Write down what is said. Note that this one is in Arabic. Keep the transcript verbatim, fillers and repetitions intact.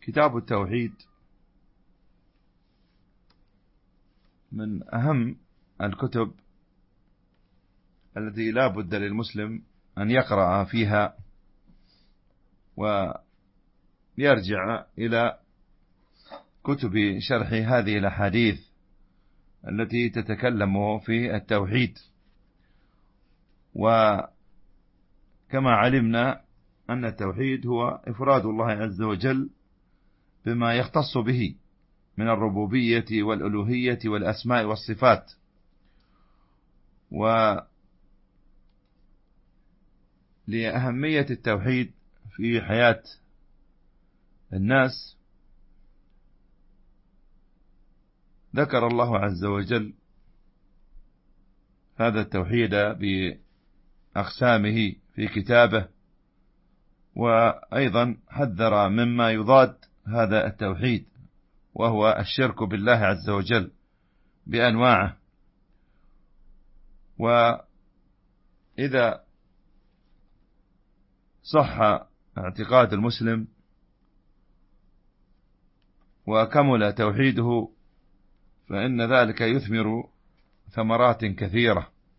كتاب التوحيد من أهم الكتب التي لا بد للمسلم أن يقرأ فيها ويرجع إلى كتب شرح هذه الأحاديث التي تتكلم في التوحيد. وكما علمنا أن التوحيد هو إفراد الله عز وجل بما يختص به من الربوبية والألوهية والأسماء والصفات. ولأهمية التوحيد في حياة الناس ذكر الله عز وجل هذا التوحيد بأقسامه في كتابه، وأيضا حذر مما يضاد هذا التوحيد وهو الشرك بالله عز وجل بأنواعه. وإذا صح اعتقاد المسلم وكمل توحيده فإن ذلك يثمر ثمرات كثيرة،